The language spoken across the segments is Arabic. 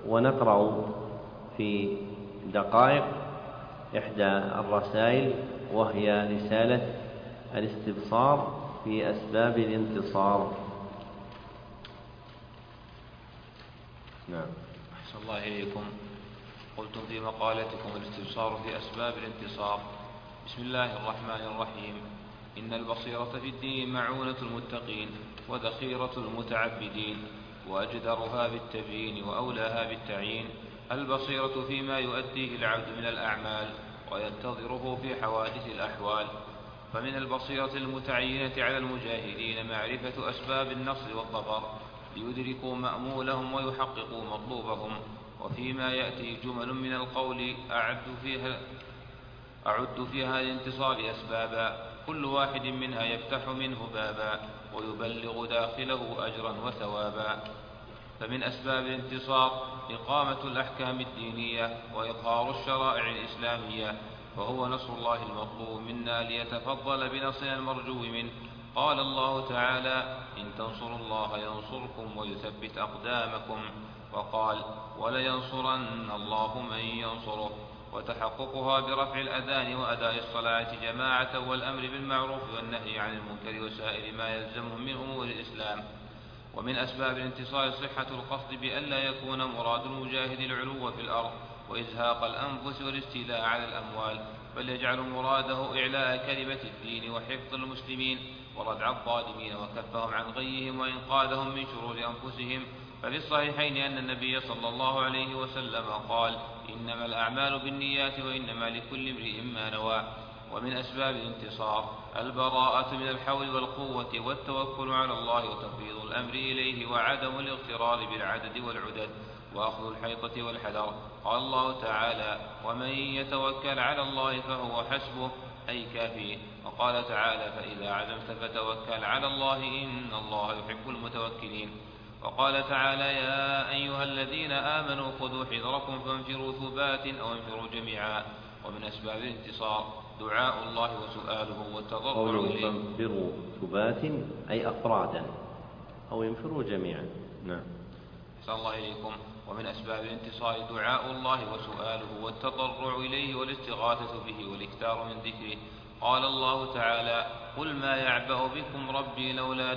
ونقرأ في دقائق إحدى الرسائل، وهي رسالة الاستبصار في أسباب الانتصار. نعم. أحسن الله إليكم. قلتم في مقالتكم الاستبصار في أسباب الانتصار. بسم الله الرحمن الرحيم. إن البصيرة في الدين معونة المتقين وذخيرة المتعبدين، وأجدرها بالتبيين وأولاها بالتعيين. البصيرة فيما يؤديه العبد من الأعمال وينتظره في حوادث الأحوال. فمن البصيرة المتعينة على المجاهدين معرفة أسباب النصر والظفر ليدركوا مأمولهم ويحققوا مطلوبهم. وفيما يأتي جمل من القول أعد فيها الانتصار أسبابا، كل واحد منها يفتح منه بابا ويبلغ داخله أجرا وثوابا. فمن أسباب الانتصار إقامة الأحكام الدينية وإظهار الشرائع الإسلامية، وهو نصر الله المطلوب منا ليتفضل بنصرنا المرجو منه. قال الله تعالى: إن تنصروا الله ينصركم ويثبت أقدامكم. وقال: ولينصرن الله من ينصره. وتحققها برفع الأذان وأداء الصلاة جماعة والأمر بالمعروف والنهي عن المنكر وسائر ما يلزمهم من أمور الإسلام. ومن أسباب الانتصار صحة القصد بألا يكون مراد المجاهد العلو في الأرض وإزهاق الأنفس والاستيلاء على الأموال، بل يجعل مراده إعلاء كلمة الدين وحفظ المسلمين وردع الظالمين وكفهم عن غيهم وإنقاذهم من شرور أنفسهم. ففي الصحيحين أن النبي صلى الله عليه وسلم قال: إنما الأعمال بالنيات وإنما لكل امرئ ما نوى. ومن أسباب الانتصار البراءة من الحول والقوة والتوكل على الله وتفويض الأمر إليه وعدم الاغترار بالعدد والعدد وأخذ الحيطة والحذر. قال الله تعالى: ومن يتوكل على الله فهو حسبه، أي كافيه. وقال تعالى: فإذا عزمت فتوكل على الله إن الله يحب المتوكلين. وقال تعالى: يا أيها الذين آمنوا خذوا حذركم فانفروا ثبات أو انفروا جميعا. ومن أسباب الانتصار دعاء الله وسؤاله والتضرع إليه. فانفروا ثبات أي أفرادا أو ينفروا جميعا. نعم. أحسن الله إليكم. ومن أسباب الانتصار دعاء الله وسؤاله والتضرع إليه والاستغاثة به والإكثار من ذكره. قال الله تعالى: قل ما يعبأ بكم ربي لولا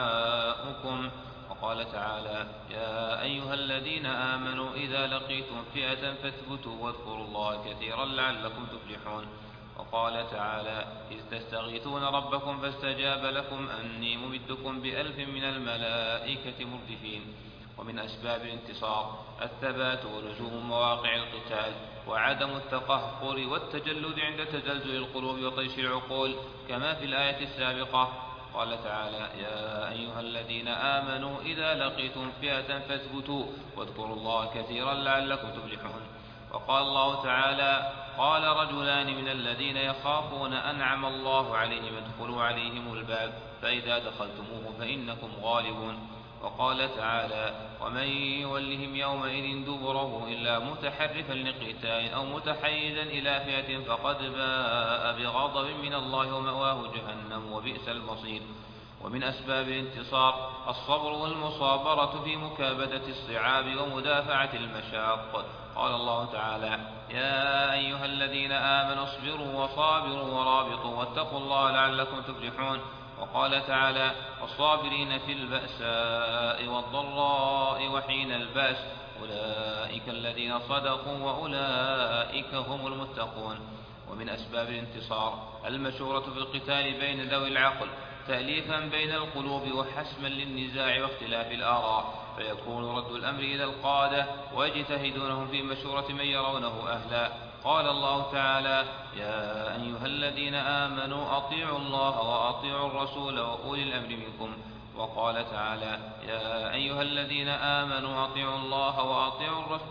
دعاؤكم. وقال تعالى: يا أيها الذين آمنوا إذا لقيتم فئة فاثبتوا واذكروا الله كثيرا لعلكم تفلحون. وقال تعالى: إذ تستغيثون ربكم فاستجاب لكم أني ممدكم ب1000 من الملائكة مردفين. ومن أسباب الانتصار الثبات ولزوم مواقع القتال وعدم التقهقر والتجلد عند تزلزل القلوب وطيش العقول، كما في الآية السابقة. قال تعالى: يا أيها الذين آمنوا إذا لقيتم فئة فاثبتوا واذكروا الله كثيرا لعلكم تفلحون. وقال الله تعالى: قال رجلان من الذين يخافون أنعم الله عليهم ادخلوا عليهم الباب فإذا دخلتموه فإنكم غالبون. وقال تعالى: ومن يولهم يومئذ دبره إلا متحرفا لقتال أو متحيزا إلى فئة فقد باء بغضب من الله ومأواه جهنم وبئس المصير. ومن أسباب الانتصار الصبر والمصابرة في مكابدة الصعاب ومدافعة المشاق. قال الله تعالى: يا أيها الذين آمنوا اصبروا وصابروا ورابطوا واتقوا الله لعلكم تفلحون. وقال تعالى: والصابرين في البأساء والضراء وحين البأس أولئك الذين صدقوا وأولئك هم المتقون. ومن أسباب الانتصار المشورة في القتال بين ذوي العقل تأليفا بين القلوب وحسما للنزاع واختلاف الآراء، فيكون رد الأمر إلى القادة ويجتهدونهم في مشورة من يرونه أهلا. قال الله تعالى: يا أيها الذين آمنوا أطيعوا الله وأطيعوا الرسول وأولي الأمر منكم. وقال تعالى: يا أيها الذين آمنوا أطيعوا الله وأطيعوا الرسول.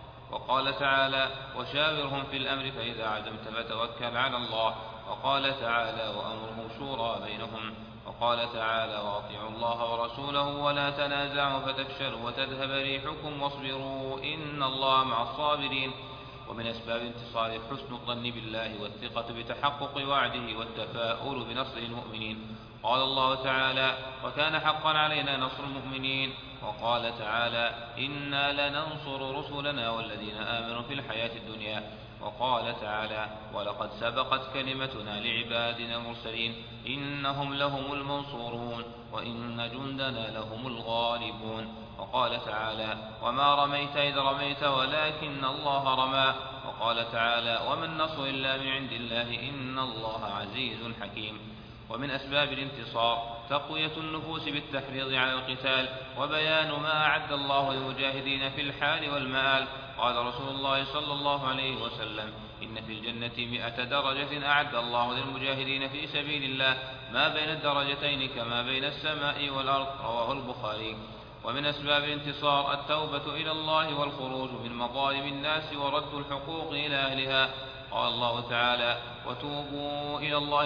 وقال تعالى: وشاورهم في الأمر فإذا عزمت فتوكل على الله. وقال تعالى: وأمره شورى بينهم. وقال تعالى: وأطيعوا الله ورسوله ولا تنازعوا فتفشلوا وتذهب ريحكم واصبروا إن الله مع الصابرين. ومن أسباب الانتصار حسن الظن بالله والثقة بتحقق وعده والتفاؤل بنصر المؤمنين. قال الله تعالى: وكان حقا علينا نصر المؤمنين. وقال تعالى: إنا لننصر رسلنا والذين آمنوا في الحياة الدنيا. وقال تعالى: ولقد سبقت كلمتنا لعبادنا المرسلين إنهم لهم المنصورون وإن جندنا لهم الغالبون. وقال تعالى: وما رميت إذ رميت ولكن الله رمى. وقال تعالى: وما النصر إلا من عند الله إن الله عزيز حكيم. ومن أسباب الانتصار تقوية النفوس بالتحريض على القتال وبيان ما أعد الله للمجاهدين في الحال والمآل. قال رسول الله صلى الله عليه وسلم: إن في الجنة 100 درجة أعد الله للمجاهدين في سبيل الله ما بين الدرجتين كما بين السماء والأرض. رواه البخاري. ومن أسباب الانتصار التوبة إلى الله والخروج من مظالم الناس ورد الحقوق إلى أهلها. قال الله تعالى: وتوبوا إلى الله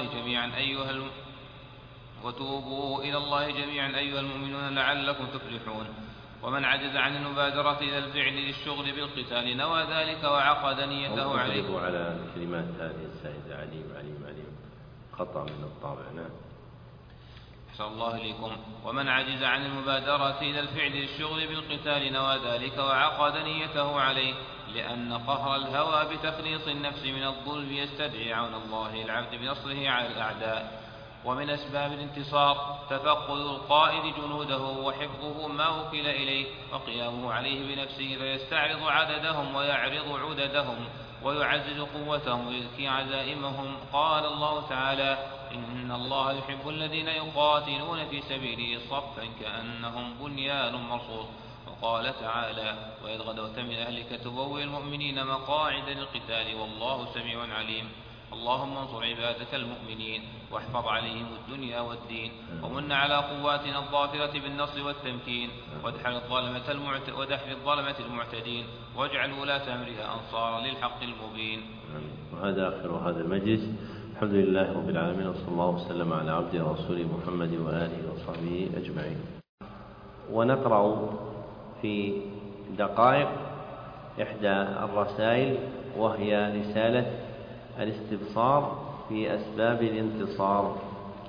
جميعا أيها المؤمنون لعلكم تفلحون. ومن عجز عن المبادرة إلى الفعل للشغل بالقتال نوى ذلك وعقد نيته عليه. على الكلمات هذه السائدة عليم خطأ من الطابع. نعم. أحسن الله إليكم. ومن عجز عن المبادرة إلى الفعل للشغل بالقتال نوى ذلك وعقد نيته عليه، لأن قهر الهوى بتخليص النفس من الظلم يستدعي عون الله العبد بنصره على الأعداء. ومن أسباب الانتصار تفقد القائد جنوده وحفظه ما وكل إليه وقيامه عليه بنفسه فيستعرض عددهم ويعرض عددهم ويعزز قوتهم ويزكي عزائمهم. قال الله تعالى: إن الله يحب الذين يقاتلون في سبيله صفا كأنهم بنيان مرصوص. وقال تعالى: وإذ غدوت من أهلك تبوئ المؤمنين مقاعد للقتال والله سميع عليم. اللهم انصر عبادك المؤمنين واحفظ عليهم الدنيا والدين، ومن على قواتنا الظافرة بالنصر والتمكين، ودحر الظلمة المعتدين، واجعل ولاة أمرها أنصارا للحق المبين. وهذا آخر هذا المجلس. الحمد لله رب العالمين، وصلى الله وسلم على عبده ورسوله محمد وآله وصحبه أجمعين. ونقرأ في دقائق إحدى الرسائل، وهي رسالة الاستبصار في أسباب الانتصار.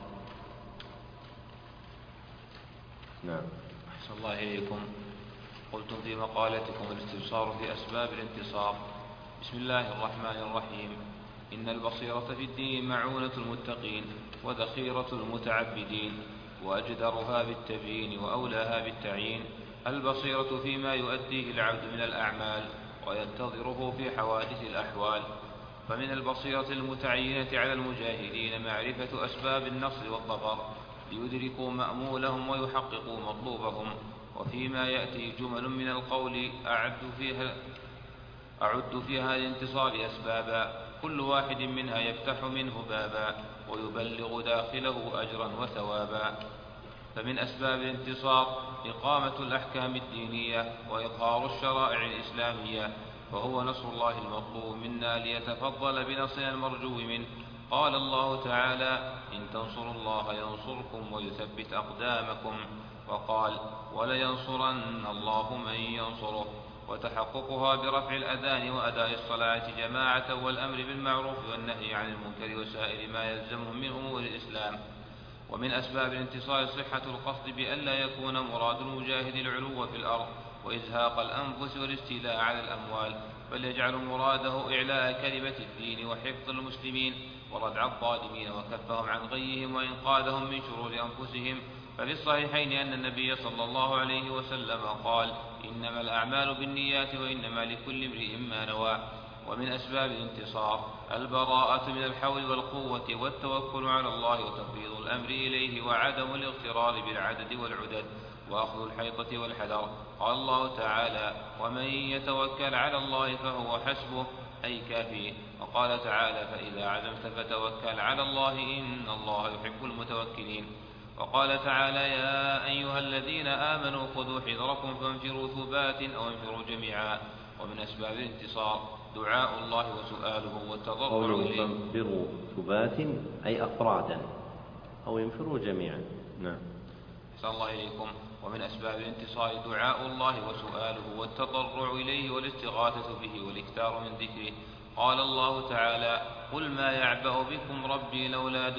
نعم. أحسن الله إليكم. قلتم في مقالتكم: الاستبصار في أسباب الانتصار. بسم الله الرحمن الرحيم. إن البصيرة في الدين معونة المتقين وذخيرة المتعبدين، وأجدرها بالتبيين وأولاها بالتعيين. البصيرة فيما يؤديه العبد من الأعمال وينتظره في حوادث الأحوال. فمن البصيرة المتعينة على المجاهدين معرفة أسباب النصر والظفر ليدركوا مأمولهم ويحققوا مطلوبهم. وفيما يأتي جمل من القول أعد فيها الانتصار أسبابا، كل واحد منها يفتح منه بابا ويبلغ داخله أجرا وثوابا. فمن أسباب الانتصار إقامة الأحكام الدينية وإظهار الشرائع الإسلامية، وهو نصر الله المطلوب منا ليتفضل بنصرنا المرجو منه. قال الله تعالى: إن تنصروا الله ينصركم ويثبت أقدامكم. وقال: ولينصرن الله من ينصره. وتحققها برفع الأذان وأداء الصلاة جماعة والأمر بالمعروف والنهي عن المنكر وسائر ما يلزمهم من أمور الإسلام. ومن أسباب الانتصار صحة القصد بألا يكون مراد المجاهد العلو في الأرض وإزهاق الأنفس والاستيلاء على الأموال، بل يجعل مراده إعلاء كلمة الدين وحفظ المسلمين وردع الظالمين وكفهم عن غيهم وإنقاذهم من شرور أنفسهم. ففي الصحيحين أن النبي صلى الله عليه وسلم قال: إنما الأعمال بالنيات وإنما لكل امرئ ما نوى. ومن أسباب الانتصار البراءة من الحول والقوة والتوكل على الله وتفويض الأمر إليه وعدم الاغترار بالعدد والعدد وأخذ الحيطة والحذر. قال الله تعالى: ومن يتوكل على الله فهو حسبه، أي كافيه. وقال تعالى: فإذا عزمت فتوكل على الله إن الله يحب المتوكلين. وقال تعالى: يا أيها الذين آمنوا خذوا حذركم فانفروا ثبات أو انفروا جميعا. ومن أسباب الانتصار دعاء الله وسؤاله والتضرع إليه. فانفروا ثبات أي أفرادا أو انفروا جميعا. نعم. أحسن الله إليكم. ومن أسباب الانتصار دعاء الله وسؤاله والتضرع إليه والاستغاثة به والإكثار من ذكره. قال الله تعالى: قل ما يعبأ بكم ربي لولا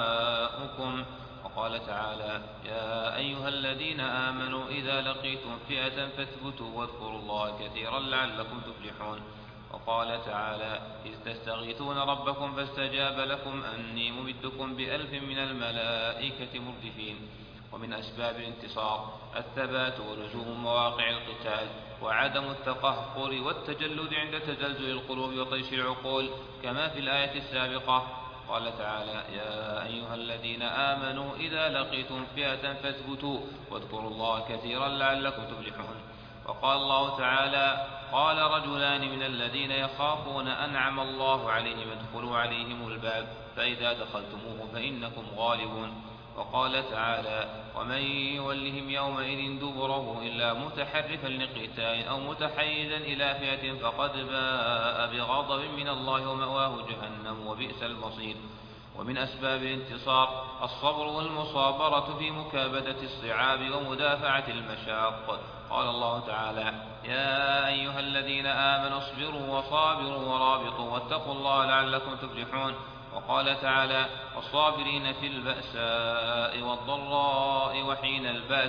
دعاؤكم. وقال تعالى: يا أيها الذين آمنوا إذا لقيتم فئة فاثبتوا واذكروا الله كثيرا لعلكم تفلحون. وقال تعالى: إذ تستغيثون ربكم فاستجاب لكم أني ممدكم ب1000 من الملائكة مردفين. ومن أسباب الانتصار الثبات ولزوم مواقع القتال وعدم التقهقر والتجلد عند تزلزل القلوب وطيش العقول، كما في الآية السابقة. قال تعالى: يا أيها الذين آمنوا إذا لقيتم فئة فاثبتوا واذكروا الله كثيرا لعلكم تفلحون. وقال الله تعالى: قال رجلان من الذين يخافون أنعم الله عليهم ادخلوا عليهم الباب فإذا دخلتموه فإنكم غالبون. وقال تعالى: ومن يولهم يومئذ دبره إلا متحرفا لقتال أو متحيزا إلى فئة فقد باء بغضب من الله ومأواه جهنم وبئس المصير. ومن أسباب الانتصار الصبر والمصابرة في مكابدة الصعاب ومدافعة المشاق. قال الله تعالى: يا أيها الذين آمنوا اصبروا وصابروا ورابطوا واتقوا الله لعلكم تفلحون. وقال تعالى: والصابرين في البأساء والضراء وحين البأس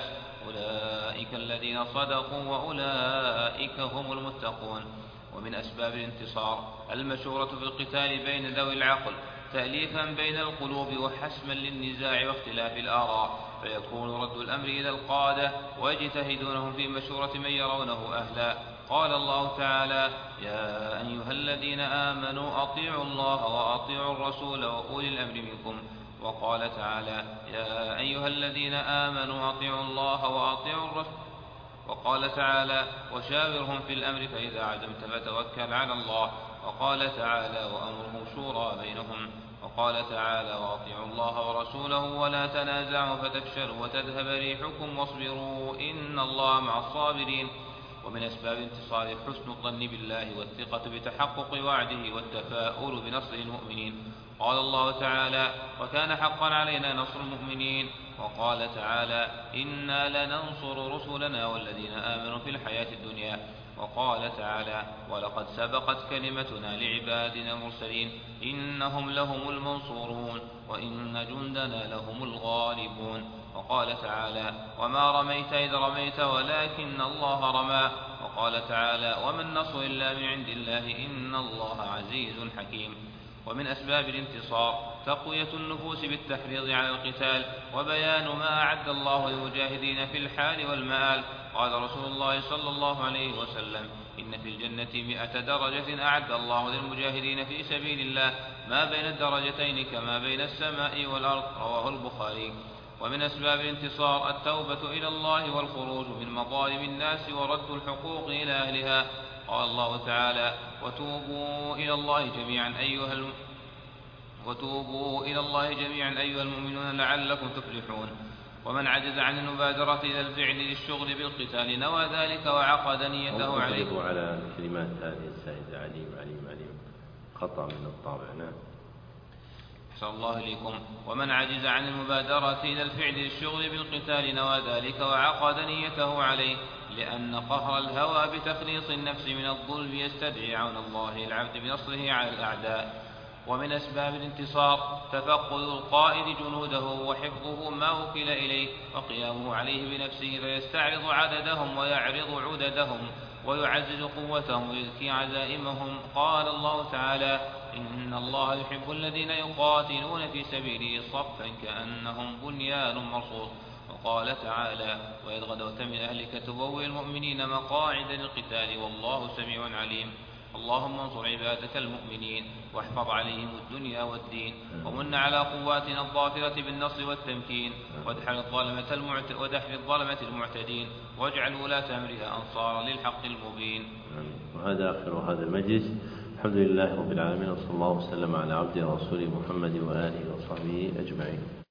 أولئك الذين صدقوا وأولئك هم المتقون. ومن أسباب الانتصار المشورة في القتال بين ذوي العقل تأليفا بين القلوب وحسما للنزاع واختلاف الآراء، فيكون رد الأمر إلى القادة ويجتهدونهم في مشورة من يرونه أهلا. قال الله تعالى: يا أيها الذين آمنوا أطيعوا الله وأطيعوا الرسول وأولي الأمر منكم. وقال تعالى: يا أيها الذين آمنوا أطيعوا الله وأطيعوا الرسول. وقال تعالى: وشاورهم في الأمر فإذا عزمت فتوكل على الله. وقال تعالى: وأمرهم شورى بينهم. وقال تعالى: وأطيعوا الله ورسوله ولا تنازعوا فتفشلوا وتذهب ريحكم واصبروا إن الله مع الصابرين. ومن أسباب الانتصار حسن الظن بالله والثقة بتحقق وعده والتفاؤل بنصر المؤمنين. قال الله تعالى: وكان حقا علينا نصر المؤمنين. وقال تعالى: إنا لننصر رسلنا والذين آمنوا في الحياة الدنيا. وقال تعالى: ولقد سبقت كلمتنا لعبادنا المرسلين إنهم لهم المنصورون وإن جندنا لهم الغالبون. وقال تعالى: وما رميت إذ رميت ولكن الله رمى. وقال تعالى: وما النصر إلا من عند الله إن الله عزيز حكيم. ومن أسباب الانتصار تقوية النفوس بالتحريض على القتال وبيان ما أعد الله للمجاهدين في الحال والمآل. قال رسول الله صلى الله عليه وسلم: إن في الجنة 100 درجة أعد الله للمجاهدين في سبيل الله ما بين الدرجتين كما بين السماء والأرض. رواه البخاري. ومن أسباب الانتصار التوبة إلى الله والخروج من مظالم الناس ورد الحقوق إلى أهلها. قال الله تعالى: وتوبوا إلى الله جميعا أيها المؤمنون لعلكم تفلحون. ومن عجز عن المبادرة إلى الفعل للشغل بالقتال نوى ذلك وعقد نيته عليه. على كلمات هذه السيدة عليم خطأ من الطابع. نعم. أحسن الله إليكم. ومن عجز عن المبادرة إلى الفعل للشغل بالقتال نوى ذلك وعقد نيته عليه، لأن قهر الهوى بتخليص النفس من الظلم يستدعي عون الله العبد بنصره على الأعداء. ومن أسباب الانتصار تفقد القائد جنوده وحفظه ما وكل إليه وقيامه عليه بنفسه، فيستعرض عددهم ويعرض عددهم ويعزز قوتهم ويزكي عزائمهم. قال الله تعالى: إن الله يحب الذين يقاتلون في سبيله صفا كأنهم بنيان مرصوص. وقال تعالى: وإذ غدوت من أهلك تبوئ المؤمنين مقاعد للقتال والله سميع عليم. اللهم انصر عبادك المؤمنين واحفظ عليهم الدنيا والدين، ومن على قواتنا الظافرة بالنصر والتمكين، وادحر الظلمة المعتدين، واجعل ولاة أمرها أنصارا للحق المبين. وهذا آخر هذا المجلس. الحمد لله رب العالمين، وصلى الله وسلم على عبده ورسوله محمد وآله وصحبه أجمعين.